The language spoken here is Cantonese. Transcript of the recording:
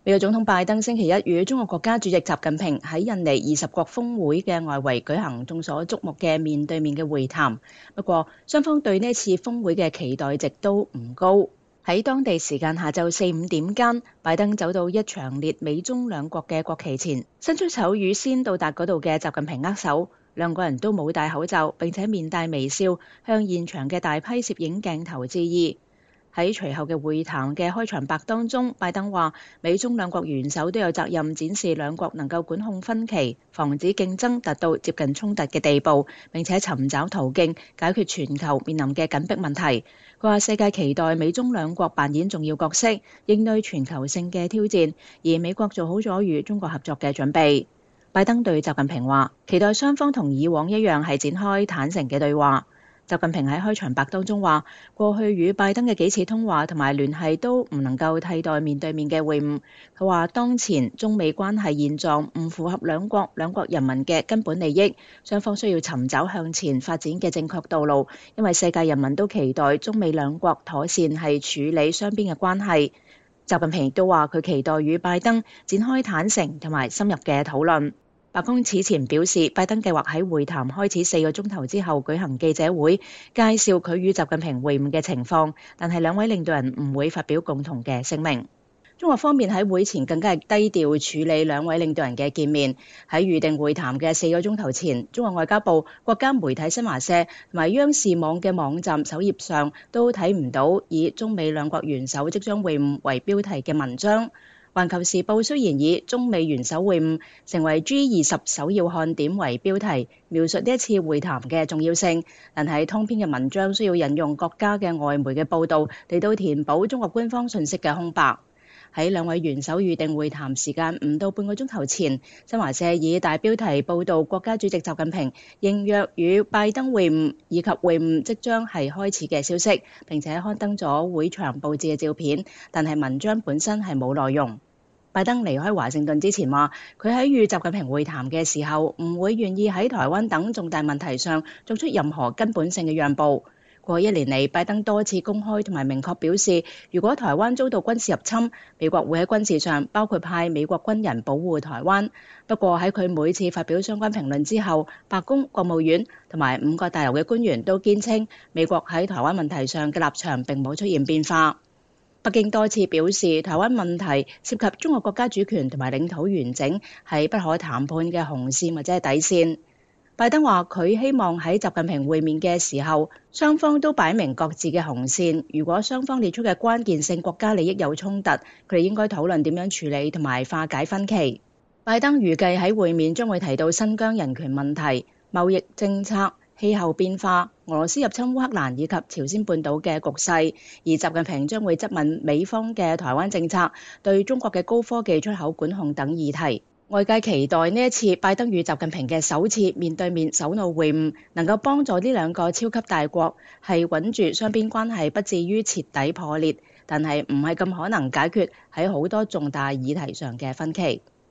美國總統拜登星期一與中國國家主席習近平喺印尼20國峰會嘅外圍舉行眾所矚目嘅面對面嘅會談。不過，雙方對呢次峰會嘅期待值都唔高。喺當地時間下晝4、5點間，拜登走到一長列美中兩國嘅國旗前，伸出手與先到達嗰度嘅習近平握手。兩個人都冇戴口罩，並且面帶微笑，向現場嘅大批攝影鏡頭致意。喺隨後嘅會談嘅開場白當中，拜登話美中兩國元首都有責任展示兩國能夠管控分歧，防止競爭達到接近衝突嘅地步，並且尋找途徑解決全球面臨嘅緊迫問題。佢話世界期待美中兩國扮演重要角色，應對全球性嘅挑戰，而美國做好咗與中國合作嘅準備。拜登對習近平話，期待雙方同以往一樣係展開坦誠嘅對話。習近平喺開場白當中話，過去與拜登嘅幾次通話同埋聯繫都唔能夠替代面對面嘅會晤。佢話當前中美關係現狀唔符合兩國人民嘅根本利益，雙方需要尋找向前發展嘅正確道路，因為世界人民都期待中美兩國妥善係處理雙邊嘅關係。習近平亦都話佢期待與拜登展開坦誠同埋深入嘅討論。白宮此前表示，拜登計劃喺會談開始4個鐘頭之後舉行記者會，介紹佢與習近平會晤嘅情況，但係兩位領導人唔會發表共同嘅聲明。中國方面喺會前更加係低調處理兩位領導人嘅見面。喺預定會談嘅4個鐘頭前，中國外交部、國家媒體新華社同埋央視網嘅網站首頁上都睇唔到以中美兩國元首即將會晤為標題嘅文章。環球時報雖然以中美元首會晤成為 G20 首要看點為標題，描述呢一次會談嘅重要性，但係通篇嘅文章需要引用國家嘅外媒嘅報導嚟到填補中國官方信息嘅空白。喺兩位元首預定會談時間5到半個鐘頭前，新華社以大標題報導國家主席習近平應約與拜登會晤以及會晤即將係開始嘅消息，並且刊登咗會場佈置嘅照片，但係文章本身係冇內容。拜登離開華盛頓之前話，佢喺與習近平會談嘅時候，唔會願意喺台灣等重大問題上作出任何根本性嘅讓步。過去1年嚟，拜登多次公開同埋明確表示，如果台灣遭到軍事入侵，美國會喺軍事上包括派美國軍人保護台灣。不過喺佢每次發表相關評論之後，白宮、國務院同埋5個大樓嘅官員都堅稱，美國喺台灣問題上嘅立場並冇出現變化。北京多次表示，台灣問題涉及中國國家主權同埋領土完整，係不可談判嘅紅線或者係底線。拜登話佢希望喺習近平會面嘅時候，雙方都擺明各自嘅紅線。如果雙方列出嘅關鍵性國家利益有衝突，佢哋應該討論點樣處理同埋化解分歧。拜登預計喺會面將會提到新疆人權問題、貿易政策、氣候變化、俄羅斯入侵烏克蘭以及朝鮮半島嘅局勢，而習近平將會質問美方嘅台灣政策、對中國嘅高科技出口管控等議題。外界期待呢一次拜登與習近平嘅首次面對面首腦會晤，能夠幫助呢兩個超級大國係穩住雙邊關係，不至於徹底破裂，但係唔係咁可能解決喺好多重大議題上嘅分歧。